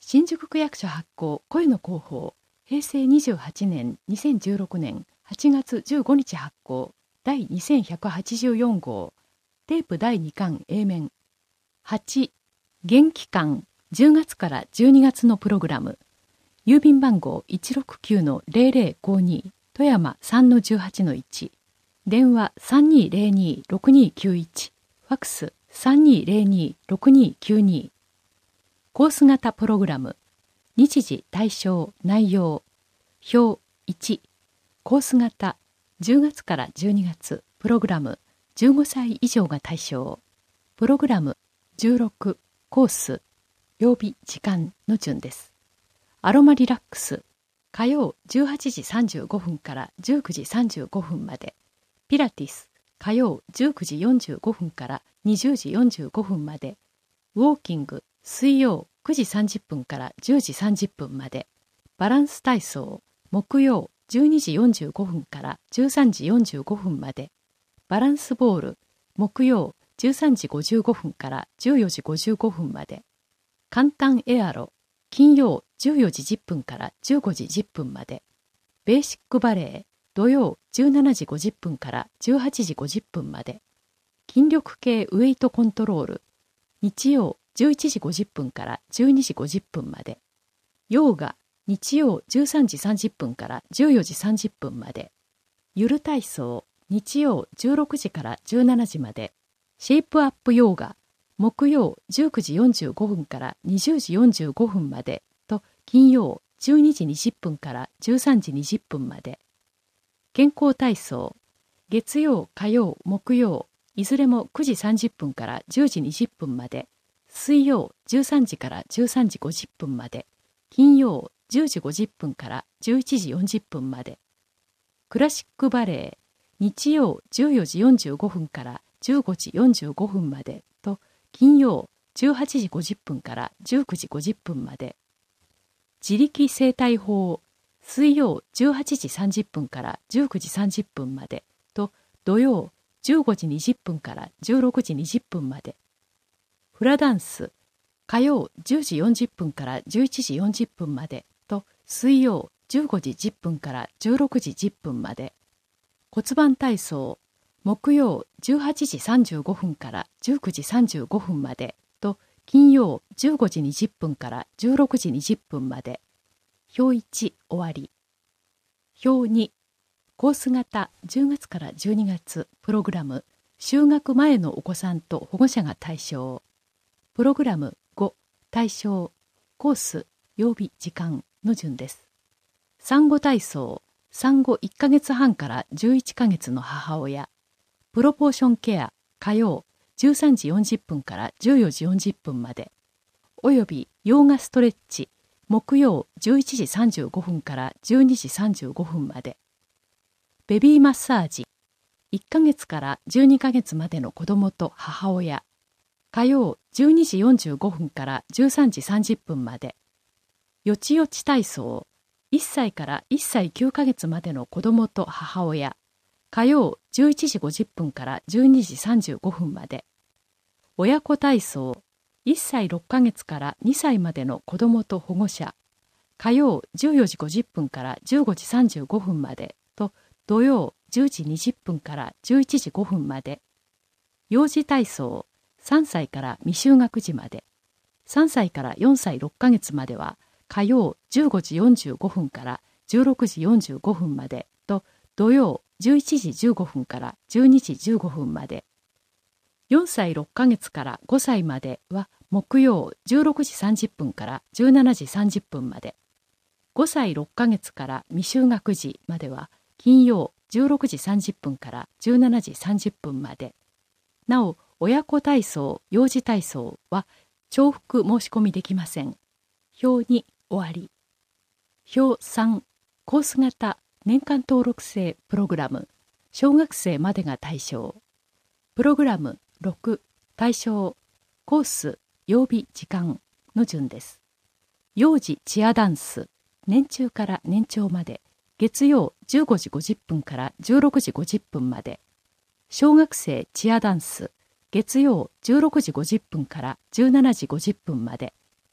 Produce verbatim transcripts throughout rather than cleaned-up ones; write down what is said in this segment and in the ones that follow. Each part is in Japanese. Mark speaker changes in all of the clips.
Speaker 1: 新宿区役所発行声の広報平成にじゅうはちねんにせんじゅうろくねんはちがつじゅうごにち発行第にせんひゃくはちじゅうよん号テープだいにかん A 面はち元気館じゅうがつからじゅうにがつのプログラム郵便番号 いちろくきゅうのゼロゼロごに 富山 さんのじゅうはちのいち電話 さんにーぜろにーろくにーきゅういち ファックス さんにーぜろにーろくにーきゅうにコース型プログラム日時対象内容表いちコース型じゅうがつからじゅうにがつプログラムじゅうごさい以上が対象プログラムじゅうろくコース曜日時間の順です。アロマリラックス火曜じゅうはちじさんじゅうごふんからじゅうくじさんじゅうごふんまでピラティス火曜じゅうくじよんじゅうごふんからにじゅうじよんじゅうごふんまでウォーキング水曜くじさんじゅっぷんからじゅうじさんじゅっぷんまでバランス体操木曜じゅうにじよんじゅうごふんからじゅうさんじよんじゅうごふんまでバランスボール木曜じゅうさんじごじゅうごふんからじゅうよじごじゅうごふんまで簡単エアロ金曜じゅうよじじゅっぷんからじゅうごじじゅっぷんまでベーシックバレエ土曜じゅうしちじごじゅっぷんからじゅうはちじごじゅっぷんまで筋力系ウェイトコントロール日曜じゅういちじごじゅっぷんからじゅうにじごじゅっぷんまでヨガ日曜じゅうさんじさんじゅっぷんからじゅうよじさんじゅっぷんまでゆる体操日曜じゅうろくじからじゅうしちじまでシェイプアップヨガ木曜じゅうくじよんじゅうごふんからにじゅうじよんじゅうごふんまでと金曜じゅうにじにじゅっぷんからじゅうさんじにじゅっぷんまで健康体操月曜火曜木曜いずれもくじさんじゅっぷんからじゅうじにじゅっぷんまで水曜じゅうさんじからじゅうさんじごじゅっぷんまで金曜じゅうじごじゅっぷんからじゅういちじよんじゅっぷんまでクラシックバレエ日曜じゅうよじよんじゅうごふんからじゅうごじよんじゅうごふんまでと金曜じゅうはちじごじゅっぷんからじゅうくじごじゅっぷんまで自力生態法水曜じゅうはちじさんじゅっぷんからじゅうくじさんじゅっぷんまでと土曜じゅうごじにじゅっぷんからじゅうろくじにじゅっぷんまでフラダンス火曜じゅうじよんじゅっぷんからじゅういちじよんじゅっぷんまでと水曜じゅうごじじゅっぷんからじゅうろくじじゅっぷんまで骨盤体操木曜じゅうはちじさんじゅうごふんからじゅうくじさんじゅうごふんまでと金曜じゅうごじにじゅっぷんからじゅうろくじにじゅっぷんまで表いち終わり表にコース型じゅうがつからじゅうにがつプログラム就学前のお子さんと保護者が対象プログラムご対象コース曜日時間の順です。産後体操産後いっかげつはんからじゅういっかげつの母親プロポーションケア火曜じゅうさんじよんじゅっぷんからじゅうよじよんじゅっぷんまでおよびヨガストレッチ木曜じゅういちじさんじゅうごふんからじゅうにじさんじゅうごふんまでベビーマッサージいっかげつからじゅうにかげつまでの子どもと母親火曜じゅうにじよんじゅうごふんからじゅうさんじさんじゅっぷんまでよちよち体操いっさいからいっさいきゅうかげつまでの子どもと母親火曜じゅういちじごじゅっぷんからじゅうにじさんじゅうごふんまで親子体操いっさいろっかげつからにさいまでの子どもと保護者火曜じゅうよじごじゅっぷんからじゅうごじさんじゅうごふんまでと土曜じゅうじにじゅっぷんからじゅういちじごふんまで幼児体操さんさいから未就学児までさんさいからよんさいろっかげつまでは火曜じゅうごじよんじゅうごふんからじゅうろくじよんじゅうごふんまでと土曜じゅういちじじゅうごふんからじゅうにじじゅうごふんまでよんさいろっかげつからごさいまでは木曜じゅうろくじさんじゅっぷんからじゅうしちじさんじゅっぷんまでごさいろっかげつから未就学児までは金曜じゅうろくじさんじゅっぷんからじゅうしちじさんじゅっぷんまでなお親子体操幼児体操は重複申し込みできません。表に終わり表さんコース型年間登録制プログラム小学生までが対象プログラムろく対象コース曜日時間の順です。幼児チアダンス年中から年長まで月曜じゅうごじごじゅっぷんからじゅうろくじごじゅっぷんまで小学生チアダンス月曜じゅうろくじごじゅっぷんからじゅうしちじごじゅっぷんまで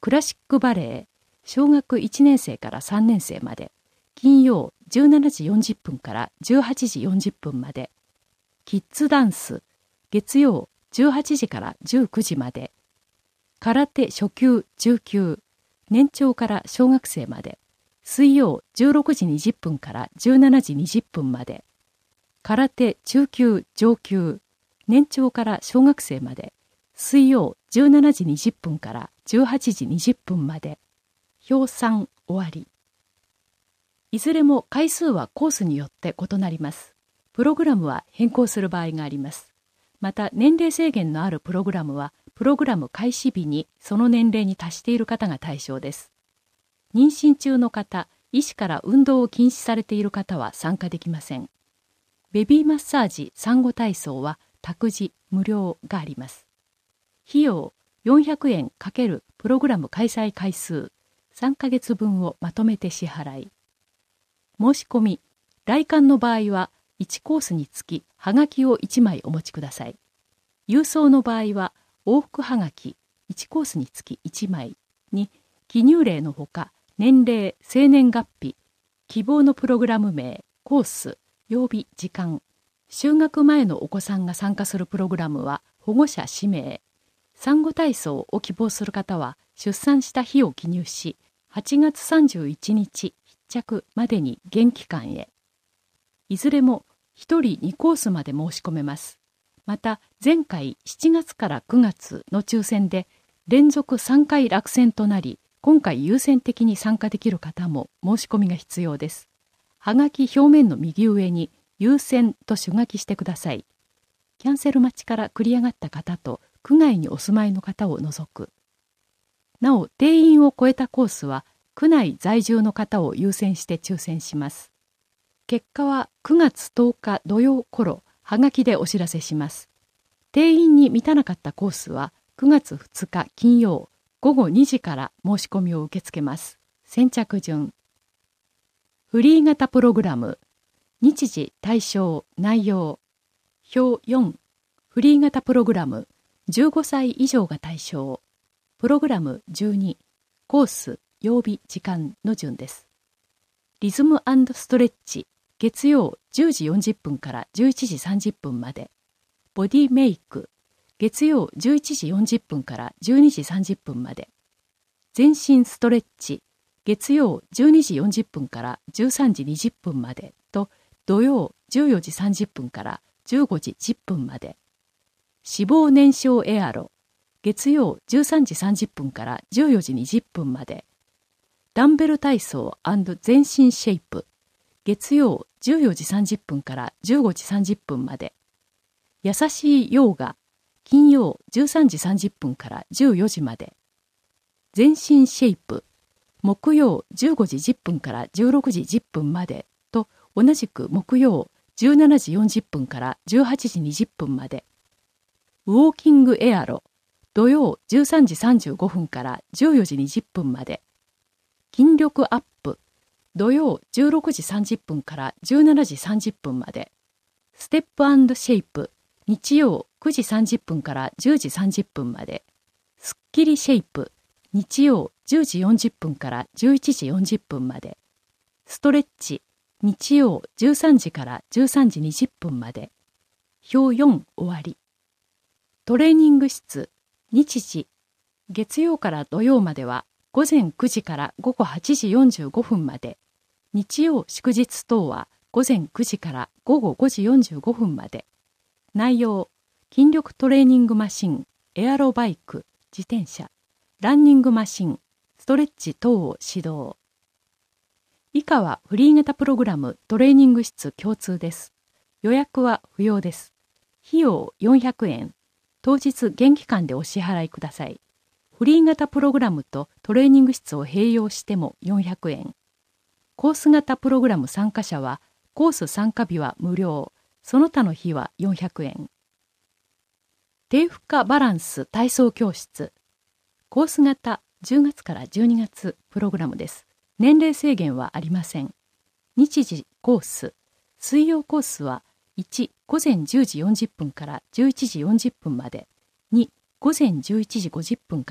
Speaker 1: クラシックバレエ、小学いちねん生からさんねん生まで、金曜じゅうしちじよんじゅっぷんからじゅうはちじよんじゅっぷんまで、キッズダンス、月曜じゅうはちじからじゅうくじまで、空手初級中級、年長から小学生まで、水曜じゅうろくじにじゅっぷんからじゅうしちじにじゅっぷんまで、空手中級上級、年長から小学生まで、水曜じゅうしちじにじゅっぷんからじゅうはちじにじゅっぷんまで。表さん終わり。いずれも回数はコースによって異なります。プログラムは変更する場合があります。また年齢制限のあるプログラムは、プログラム開始日にその年齢に達している方が対象です。妊娠中の方、医師から運動を禁止されている方は参加できません。ベビーマッサージ、産後体操は託児無料があります。費用よんひゃくえん×プログラム開催回数さんかげつぶんをまとめて支払い。申し込み、来館の場合はいちコースにつきはがきをいちまいお持ちください。郵送の場合は往復はがきいちコースにつきいちまいに記入例のほか年齢、生年月日、希望のプログラム名、コース、曜日、時間、就学前のお子さんが参加するプログラムは保護者氏名、産後体操を希望する方は出産した日を記入し、はちがつさんじゅういちにち必着までに現期間へ。いずれもひとりにコースまで申し込めます。また前回しちがつからくがつの抽選で連続さんかい落選となり、今回優先的に参加できる方も申し込みが必要です。はがき表面の右上に優先と手書きしてください。キャンセル待ちから繰り上がった方と区外にお住まいの方を除く。なお、定員を超えたコースは区内在住の方を優先して抽選します。結果はくがつとおか土曜頃、はがきでお知らせします。定員に満たなかったコースはくがつふつか金曜ごごにじから申し込みを受け付けます。先着順。フリー型プログラム、日時、対象、内容。表よん、フリー型プログラム、じゅうごさい以上が対象。プログラムじゅうに、コース、曜日、時間の順です。リズム&ストレッチ、月曜じゅうじよんじゅっぷんからじゅういちじさんじゅっぷんまで。ボディメイク、月曜じゅういちじよんじゅっぷんからじゅうにじさんじゅっぷんまで。全身ストレッチ、月曜じゅうにじよんじゅっぷんからじゅうさんじにじゅっぷんまでと、土曜じゅうよじさんじゅっぷんからじゅうごじじゅっぷんまで。脂肪燃焼エアロ、月曜じゅうさんじさんじゅっぷんからじゅうよじにじゅっぷんまで。ダンベル体操&全身シェイプ、月曜じゅうよじさんじゅっぷんからじゅうごじさんじゅっぷんまで。優しいヨーガ、金曜じゅうさんじさんじゅっぷんからじゅうよじまで。全身シェイプ、木曜じゅうごじじゅっぷんからじゅうろくじじゅっぷんまでと、同じく木曜じゅうしちじよんじゅっぷんからじゅうはちじにじゅっぷんまで。ウォーキングエアロ、土曜じゅうさんじさんじゅうごふんからじゅうよじにじゅっぷんまで。筋力アップ、土曜じゅうろくじさんじゅっぷんからじゅうしちじさんじゅっぷんまで。ステップ&シェイプ、日曜くじさんじゅっぷんからじゅうじさんじゅっぷんまで。スッキリシェイプ、日曜じゅうじよんじゅっぷんからじゅういちじよんじゅっぷんまで。ストレッチ、日曜じゅうさんじからじゅうさんじにじゅっぷんまで。表よん終わり。トレーニング室、日時、月曜から土曜まではごぜんくじからごごはちじよんじゅうごふんまで。日曜祝日等はごぜんくじからごごごじよんじゅうごふんまで。内容、筋力トレーニングマシン、エアロバイク、自転車、ランニングマシン、ストレッチ等を指導。以下はフリー型プログラムトレーニング室共通です。予約は不要です。費用よんひゃくえん。当日現期間でお支払いください。フリー型プログラムとトレーニング室を併用してもよんひゃくえん。コース型プログラム参加者はコース参加日は無料、その他の日はよんひゃくえん。低負荷バランス体操教室。コース型じゅうがつからじゅうにがつプログラムです。年齢制限はありません。日時コース。水曜コースはいち、ごぜんじゅうじよんじゅっぷんからじゅういちじよんじゅっぷんまで。に、ごぜんじゅういちじごじゅっぷんから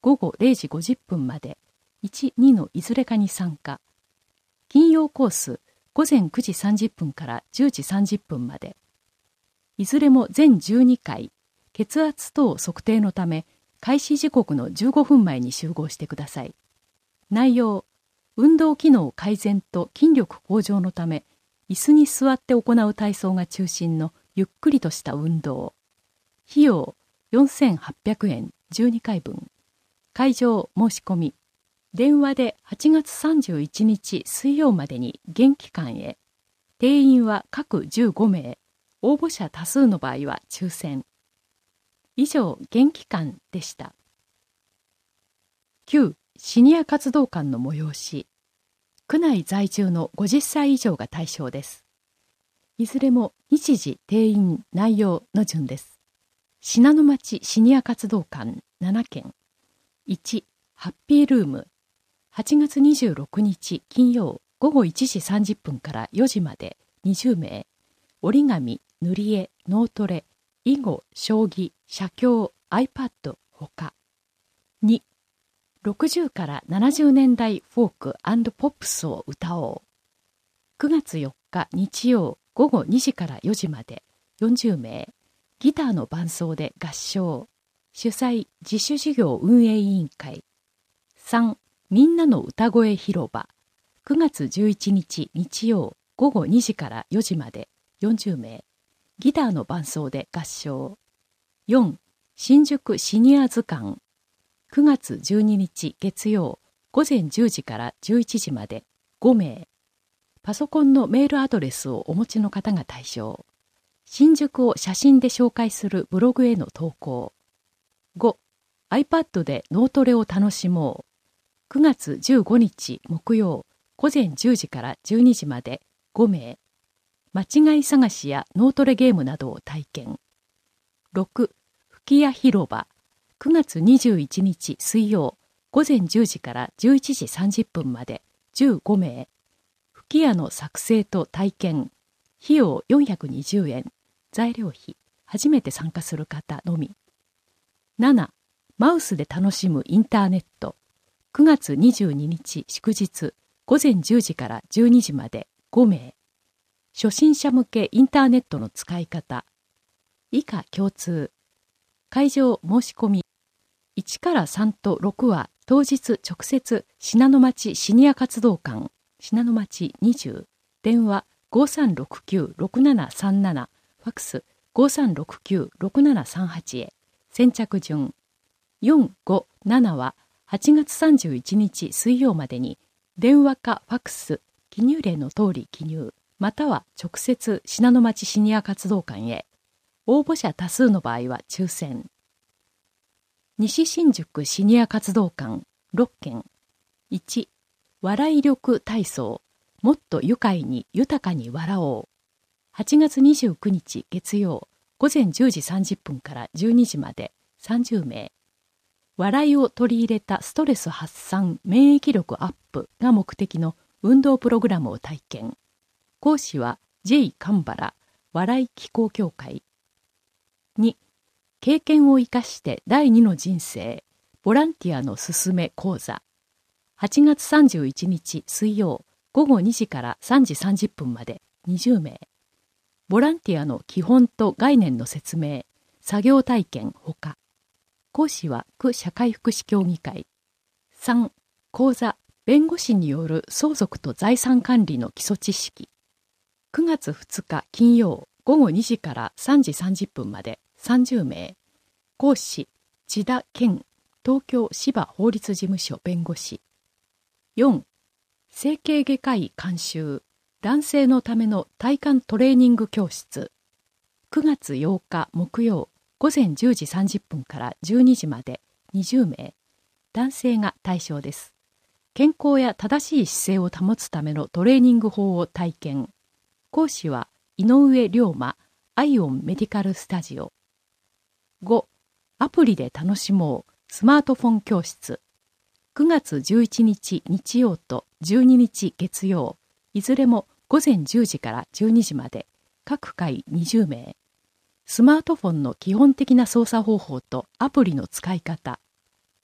Speaker 1: 午後れいじごじゅっぷんまで、いち、にのいずれかに参加。金曜コース、午前くじさんじゅっぷんからじゅうじさんじゅっぷんまで。いずれも全じゅうにかい、血圧等測定のため、開始時刻のじゅうごふんまえに集合してください。内容、運動機能改善と筋力向上のため、椅子に座って行う体操が中心のゆっくりとした運動。費用よんせんはっぴゃくえんじゅうにかいぶん。会場申し込み。電話ではちがつさんじゅういちにち水曜までに現期間へ。定員は各じゅうごめい。応募者多数の場合は抽選。以上、現期間でした。きゅう. シニア活動館の催し。区内在住のごじゅっさい以上が対象です。いずれも日時、定員、内容の順です。信濃町シニア活動館ななけん。いち. ハッピールーム。はちがつにじゅうろくにち金曜午後いちじさんじゅっぷんからよじまでにじゅうめい。折り紙、塗り絵、脳トレ、囲碁、将棋、写経、iPad ほか。に. ろくじゅうからななじゅうねんだいフォーク&ポップスを歌おう。くがつよっか日曜午後にじからよじまでよんじゅうめい。ギターの伴奏で合唱。主催自主事業運営委員会。さん. みんなの歌声広場。くがつじゅういちにち日曜午後にじからよじまでよんじゅうめい。ギターの伴奏で合唱。よん. 新宿シニア図鑑。くがつじゅうににち月曜午前じゅうじからじゅういちじまでごめい。パソコンのメールアドレスをお持ちの方が対象。新宿を写真で紹介するブログへの投稿。ご. iPad で脳トレを楽しもう。くがつじゅうごにち木曜午前じゅうじからじゅうにじまでごめい。間違い探しや脳トレゲームなどを体験。ろく. 吹屋広場。くがつにじゅういちにち水曜午前じゅうじからじゅういちじさんじゅっぷんまでじゅうごめい。吹屋の作成と体験。費用よんひゃくにじゅうえん。材料費。初めて参加する方のみ。なな. マウスで楽しむインターネット。くがつにじゅうににち祝日午前じゅうじからじゅうにじまでごめい。初心者向けインターネットの使い方。以下共通。会場申し込み。いちからさんとろくは当日直接信濃町シニア活動館信濃町にじゅう。電話ごさんろくきゅうろくななさんなな。ファックスごさんろくきゅうろくななさんはちへ。先着順。よん、ご、ななははちがつさんじゅういちにち水曜までに電話かファックス記入例の通り記入または直接信濃町シニア活動館へ。応募者多数の場合は抽選。西新宿シニア活動館ろっけん。いち. 笑い力体操。もっと愉快に豊かに笑おう。はちがつにじゅうくにち月曜午前じゅうじさんじゅっぷんからじゅうにじまでさんじゅうめい。笑いを取り入れたストレス発散免疫力アップが目的の運動プログラムを体験。講師は ジェイ 神原笑い気候協会。に. 経験を生かして第二の人生ボランティアのすすめ講座。はちがつさんじゅういちにち水曜午後にじからさんじさんじゅっぷんまでにじゅうめい。ボランティアの基本と概念の説明、作業体験ほか。講師は区社会福祉協議会。さん. 講座、弁護士による相続と財産管理の基礎知識。くがつふつか金曜午後にじからさんじさんじゅっぷんまでさんじゅうめい。講師、千田健、東京芝法律事務所弁護士。よん. 整形外科医監修。男性のための体幹トレーニング教室。くがつようか木曜午前じゅうじさんじゅっぷんからじゅうにじまでにじゅうめい。男性が対象です。健康や正しい姿勢を保つためのトレーニング法を体験。講師は井上龍馬、アイオンメディカルスタジオ。ご. アプリで楽しもうスマートフォン教室。くがつじゅういちにち日曜とじゅうににち月曜。いずれもごぜんじゅうじからじゅうにじまで、各回にじゅうめい。スマートフォンの基本的な操作方法とアプリの使い方。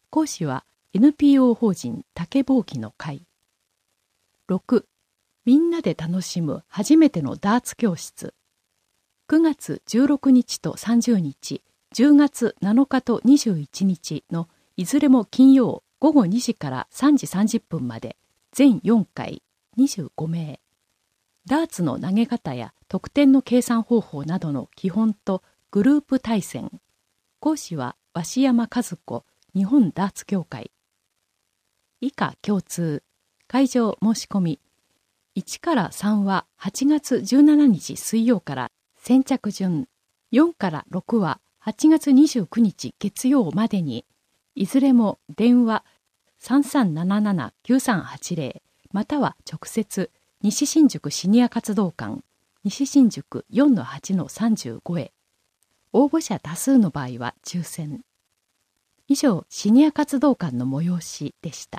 Speaker 1: 講師は エヌピーオー 法人竹ぼうきの会。ろく、みんなで楽しむ初めてのダーツ教室。くがつじゅうろくにちとさんじゅうにち、じゅうがつなのかとにじゅういちにちのいずれも金曜ごごにじからさんじさんじゅっぷんまで全よんかいにじゅうごめい。ダーツの投げ方や得点の計算方法などの基本とグループ対戦。講師は鷲山和子日本ダーツ協会。以下共通。会場申し込み。いちからさんははちがつじゅうしちにち水曜から先着順。よんからろくははちがつにじゅうくにち月曜までに、いずれも電話 さんさんななななきゅうさんはちぜろ または直接西新宿シニア活動館西新宿 よんのはちのさんじゅうご へ。応募者多数の場合は抽選。以上、シニア活動館の催しでした。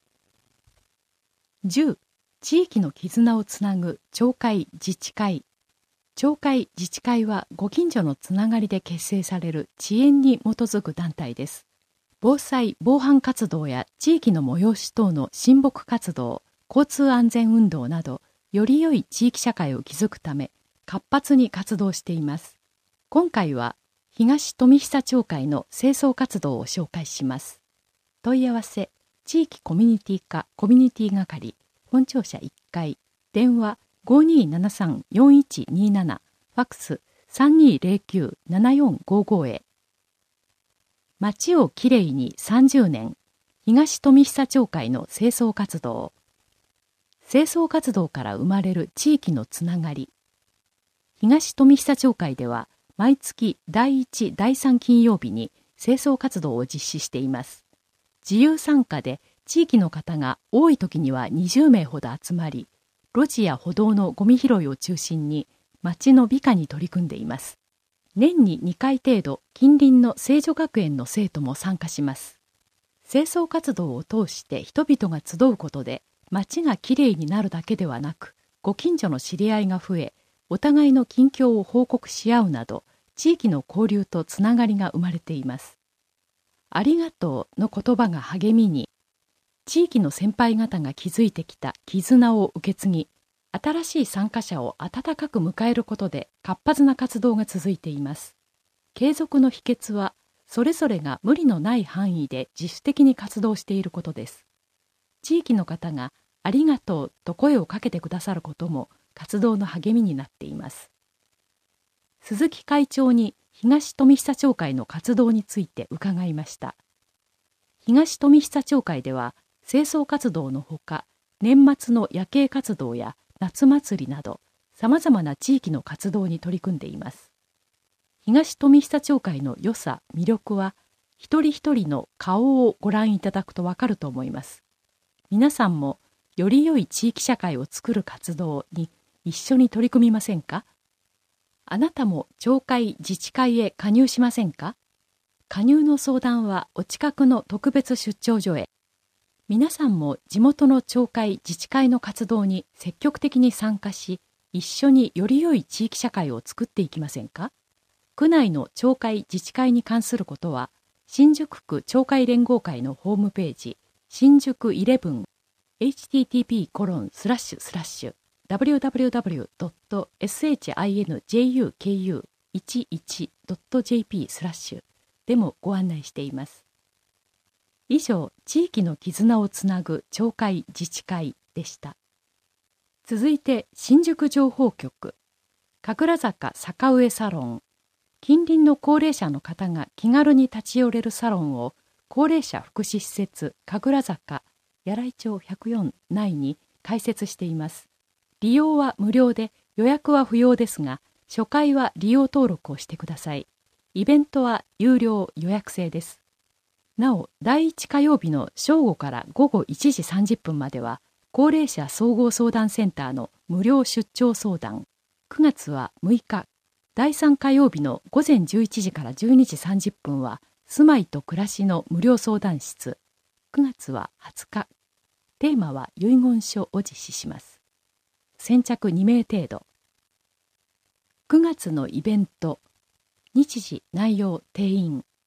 Speaker 1: じゅう、地域の絆をつなぐ町会自治会。町会自治会はご近所のつながりで結成される地縁に基づく団体です。防災・防犯活動や地域の催し等の親睦活動、交通安全運動など、より良い地域社会を築くため、活発に活動しています。今回は、東富久町会の清掃活動を紹介します。問い合わせ、地域コミュニティ課コミュニティ係、本庁舎いっかい、電話ごにーななさんよんいちにーなな、ファックスさんにーぜろきゅうななよんごごへ。街をきれいにさんじゅうねん、東富久町会の清掃活動。清掃活動から生まれる地域のつながり。東富久町会では、毎月だいいち、だいさん金曜日に清掃活動を実施しています。自由参加で地域の方が多い時にはにじゅうめいほど集まり、路地や歩道のゴミ拾いを中心に町の美化に取り組んでいます。年ににかい程度、近隣の聖女学園の生徒も参加します。清掃活動を通して人々が集うことで、町がきれいになるだけではなく、ご近所の知り合いが増え、お互いの近況を報告し合うなど、地域の交流とつながりが生まれています。ありがとうの言葉が励みに、地域の先輩方が築いてきた絆を受け継ぎ、新しい参加者を温かく迎えることで活発な活動が続いています。継続の秘訣は、それぞれが無理のない範囲で自主的に活動していることです。地域の方がありがとうと声をかけてくださることも活動の励みになっています。鈴木会長に東富久町会の活動について伺いました。東富久町会では、清掃活動のほか、年末の夜景活動や夏祭りなど、さまざまな地域の活動に取り組んでいます。東富久町会の良さ、魅力は、一人一人の顔をご覧いただくとわかると思います。皆さんも、より良い地域社会を作る活動に一緒に取り組みませんか？あなたも町会自治会へ加入しませんか？加入の相談はお近くの特別出張所へ。皆さんも地元の町会自治会の活動に積極的に参加し、一緒により良い地域社会を作っていきませんか？区内の町会自治会に関することは、新宿区町会連合会のホームページ、新宿じゅういち エイチティーティーピーコロンスラッシュスラッシュダブリューダブリューダブリュードットシンジュクいちいちドットジェーピー スラッシュでもご案内しています。以上、地域の絆をつなぐ町会自治会でした。続いて、新宿情報局、神楽坂坂上サロン、近隣の高齢者の方が気軽に立ち寄れるサロンを、高齢者福祉施設神楽坂柳井町ひゃくよん内に開設しています。利用は無料で予約は不要ですが、初回は利用登録をしてください。イベントは有料予約制です。なお、だいいち火曜日の正午から午後いちじさんじゅっぷんまでは、高齢者総合相談センターの無料出張相談。くがつはむいか、だいさん火曜日の午前じゅういちじからじゅうにじさんじゅっぷんは、住まいと暮らしの無料相談室。くがつははつか。テーマは遺言書を実施します。先着にめい程度。くがつのイベント。日時、内容、定員。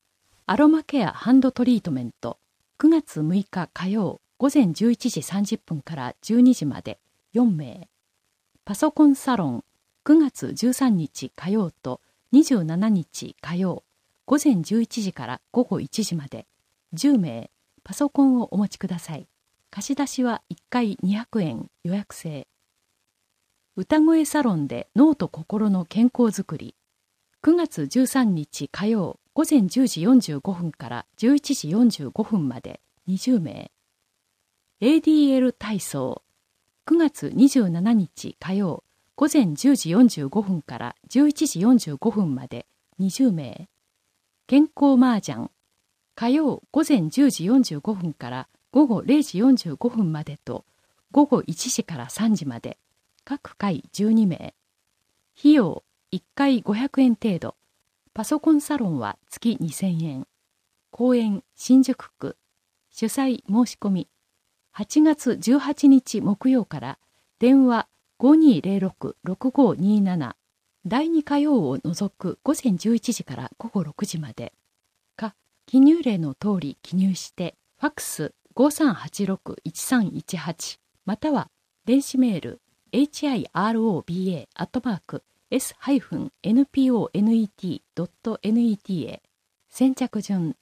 Speaker 1: アロマケアハンドトリートメントくがつむいか火曜午前じゅういちじさんじゅっぷんからじゅうにじまでよんめい。パソコンサロンくがつじゅうさんにち火曜とにじゅうしちにち火曜午前じゅういちじからごごいちじまでじゅうめいパソコンをお持ちください。貸し出しはいっかいにひゃくえん予約制。歌声サロンで脳と心の健康づくりくがつじゅうさんにち火曜午前じゅうじよんじゅうごふんからじゅういちじよんじゅうごふんまでにじゅうめい。 エーディーエル 体操くがつにじゅうしちにち火曜午前じゅうじよんじゅうごふんからじゅういちじよんじゅうごふんまでにじゅうめい。健康麻雀火曜午前じゅうじよんじゅうごふんからごごれいじよんじゅうごふんまでとごごいちじからさんじまで各回じゅうにめい。費用いっかいごひゃくえん程度。パソコンサロンは月にせんえん。公園新宿区。主催申し込みはちがつじゅうはちにち木曜から電話 ごにーぜろろくろくごにーなな だいに火曜を除く午前じゅういちじからごごろくじまでか記入例の通り記入してファックス ごさんはちろくいちさんいちはち または電子メール エイチアイアールオービーエー アットマーク エス エヌピーオーネット ドット ネット へ先着順。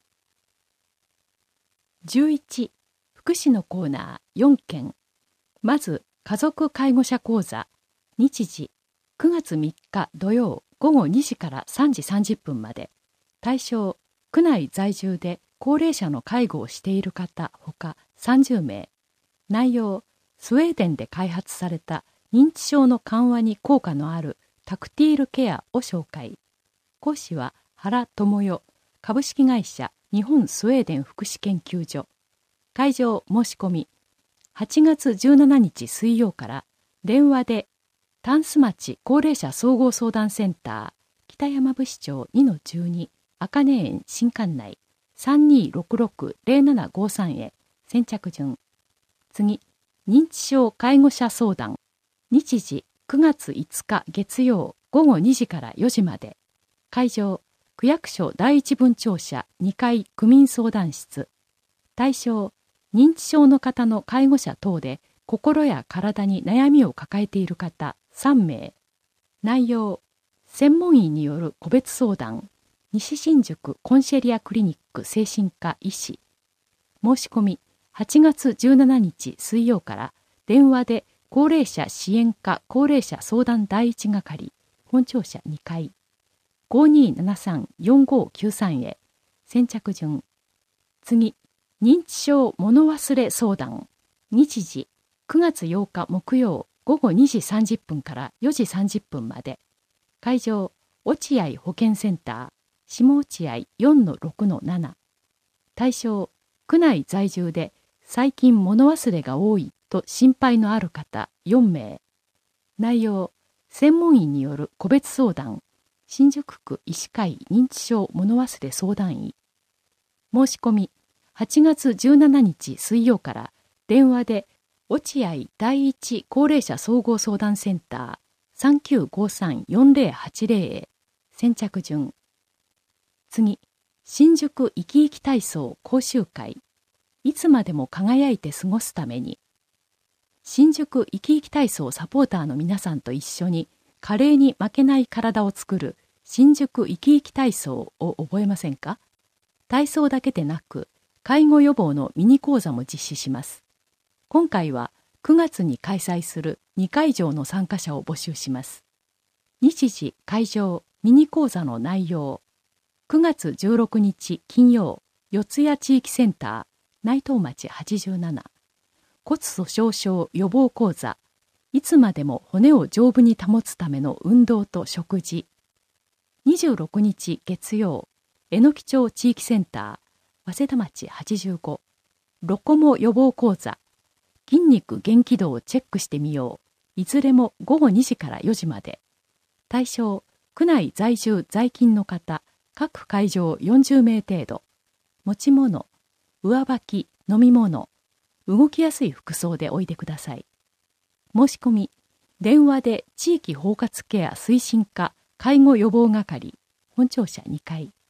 Speaker 1: じゅういち福祉のコーナーよんけん。まず家族介護者講座日時くがつみっか土曜ごごにじからさんじさんじゅっぷんまで。対象区内在住で高齢者の介護をしている方ほかさんじゅうめい。内容スウェーデンで開発された認知症の緩和に効果のあるタクティールケアを紹介。講師は原智代株式会社日本スウェーデン福祉研究所。会場申し込みはちがつじゅうしちにち水曜から電話でタンス町高齢者総合相談センター北山部市長 にのじゅうに 茜園新館内 さんにーろくろくぜろななごさん へ先着順。次認知症介護者相談日時くがついつか月曜ごごにじからよじまで。会場区役所第一分庁舎にかい区民相談室。対象認知症の方の介護者等で心や体に悩みを抱えている方さんめい。内容専門医による個別相談西新宿コンシェリアクリニック精神科医師。申し込みはちがつじゅうしちにち水曜から電話で高齢者支援課高齢者相談第一係本庁舎にかい ごにーななさんよんごきゅうさん へ先着順。次認知症物忘れ相談日時くがつようか木曜ごごにじさんじゅっぷんからよじさんじゅっぷんまで。会場落合保健センター下落合 よんのろくのなな。対象区内在住で最近物忘れが多いと心配のある方よんめい。内容専門医による個別相談新宿区医師会認知症物忘れ相談医。申し込みはちがつじゅうしちにち水曜から電話で落合第一高齢者総合相談センター さんきゅうごさんよんぜろはちぜろ へ先着順。次新宿生き生き体操講習会いつまでも輝いて過ごすために。新宿生き生き体操サポーターの皆さんと一緒に加齢に負けない体を作る新宿生き生き体操を覚えませんか？体操だけでなく介護予防のミニ講座も実施します。今回はくがつに開催するにかいじょうの参加者を募集します。日時、会場、ミニ講座の内容。くがつじゅうろくにち金曜、四谷地域センター、内藤町はちじゅうなな。骨粗しょう症予防講座。いつまでも骨を丈夫に保つための運動と食事。にじゅうろくにち月曜、榎木町地域センター、早稲田町はちじゅうご。ロコモ予防講座。筋肉元気度をチェックしてみよう。いずれもごごにじからよじまで。対象、区内在住在勤の方、各会場よんじゅうめい程度。持ち物、上履き、飲み物、動きやすい服装でおいでください。申し込み、電話で地域包括ケア推進課介護予防係、本庁舎にかい、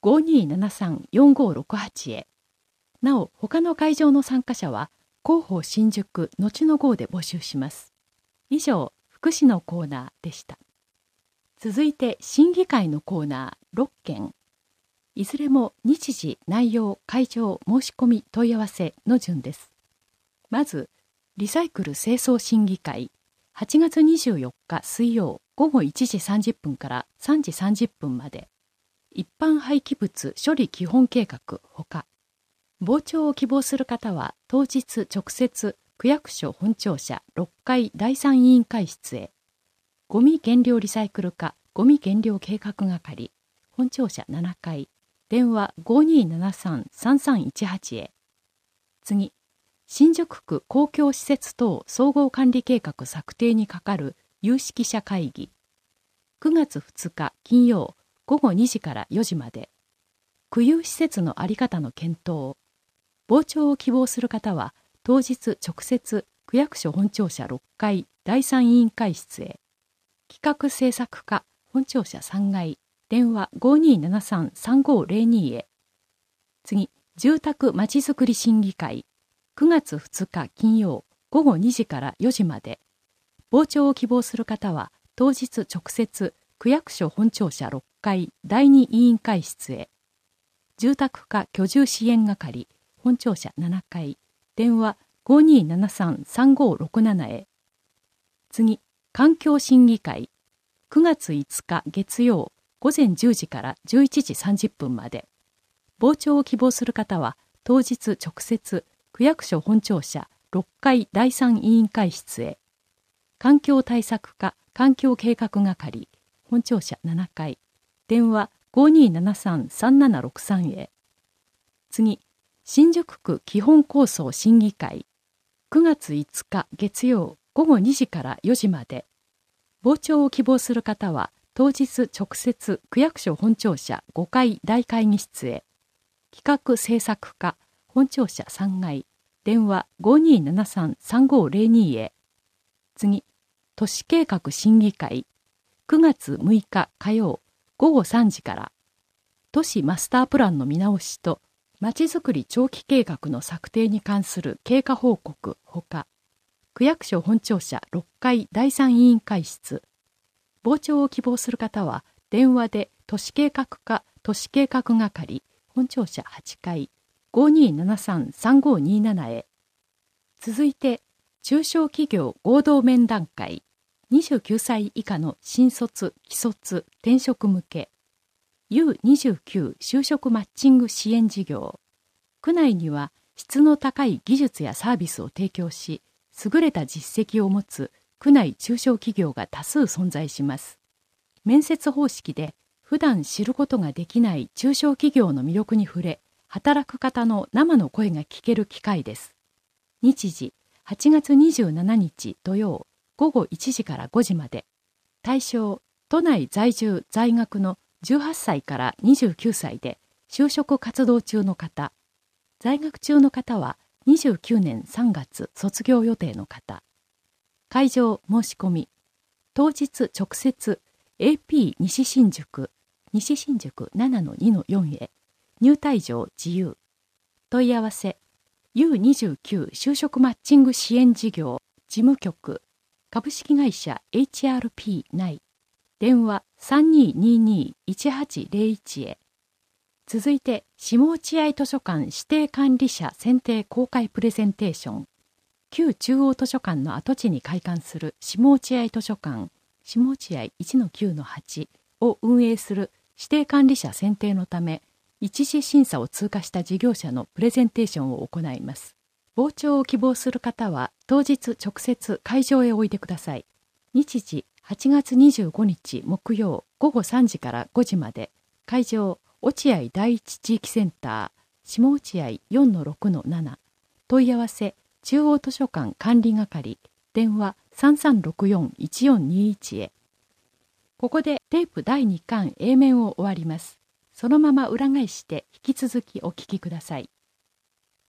Speaker 1: ごにーななさんよんごろくはち へ。なお、他の会場の参加者は、広報新宿後の号で募集します。以上、福祉のコーナーでした。続いて、審議会のコーナーろっけん。いずれも日時、内容、会場、申し込み、問い合わせの順です。まず、リサイクル清掃審議会、はちがつにじゅうよっか水曜ごごいちじさんじゅっぷんからさんじさんじゅっぷんまで。一般廃棄物処理基本計画ほか。傍聴を希望する方は当日直接区役所本庁舎ろっかいだいさん委員会室へ。ゴミ減量リサイクル課ゴミ減量計画係本庁舎ななかい電話 ごにーななさんさんさんいちはち へ。次、新宿区公共施設等総合管理計画策定に係る有識者会議。くがつふつか金曜ごごにじからよじまで。区有施設の在り方の検討。傍聴を希望する方は当日直接区役所本庁舎ろっかいだいさん委員会室へ。企画制作課本庁舎さんがい電話 ごにーななさんさんごぜろに へ。次、住宅まちづくり審議会くがつふつか金曜ごごにじからよじまで。傍聴を希望する方は当日直接区役所本庁舎ろっかいだいに委員会室へ。住宅課居住支援係本庁舎ななかい電話 ごにーななさんさんごろくなな へ。次、環境審議会くがついつか月曜ごぜんじゅうじからじゅういちじさんじゅっぷんまで。傍聴を希望する方は当日直接区役所本庁舎ろっかいだいさん委員会室へ。環境対策課環境計画係本庁舎ななかい電話 ごにーななさんさんななろくさん へ。次、新宿区基本構想審議会くがついつか月曜ごごにじからよじまで。傍聴を希望する方は当日直接区役所本庁舎ごかい大会議室へ。企画制作課本庁舎さんがい電話 ごにーななさんさんごぜろに へ。次、都市計画審議会くがつむいか火曜ごごさんじから。都市マスタープランの見直しとまちづくり長期計画の策定に関する経過報告ほか。区役所本庁舎ろっかいだいさん委員会室。傍聴を希望する方は電話で都市計画課都市計画係本庁舎はちかい ごにーななさんさんごになな へ。続いて、中小企業合同面談会にじゅうきゅうさい以下の新卒・既卒・転職向け ユーにじゅうきゅう 就職マッチング支援事業。区内には質の高い技術やサービスを提供し、優れた実績を持つ区内中小企業が多数存在します。面接方式で普段知ることができない中小企業の魅力に触れ、働く方の生の声が聞ける機会です。日時、はちがつにじゅうしちにち土曜ごごいちじからごじまで。対象、都内在住在学のじゅうはっさいからにじゅうきゅうさいで就職活動中の方。在学中の方はにじゅうきゅうねんさんがつ卒業予定の方。会場申し込み。当日直接 エーピー 西新宿、西新宿 ななのにのよん へ。入退場自由。問い合わせ。ユーにじゅうきゅう 就職マッチング支援事業事務局株式会社 エイチアールピー 内電話 さんにーにーにーいちはちぜろいち へ。続いて、下落合図書館指定管理者選定公開プレゼンテーション。旧中央図書館の跡地に開館する下落合図書館、下落合 いちのきゅうのはち を運営する指定管理者選定のため、一次審査を通過した事業者のプレゼンテーションを行います。傍聴を希望する方は、当日直接会場へおいでください。日時、はちがつにじゅうごにち木曜ごごさんじからごじまで。会場、落合第一地域センター、下落合 よんのろくのなな。問い合わせ、中央図書館管理係、電話 さんさんろくよんいちよんにいち へ。ここでテープだいにかん A 面を終わります。そのまま裏返して引き続きお聞きください。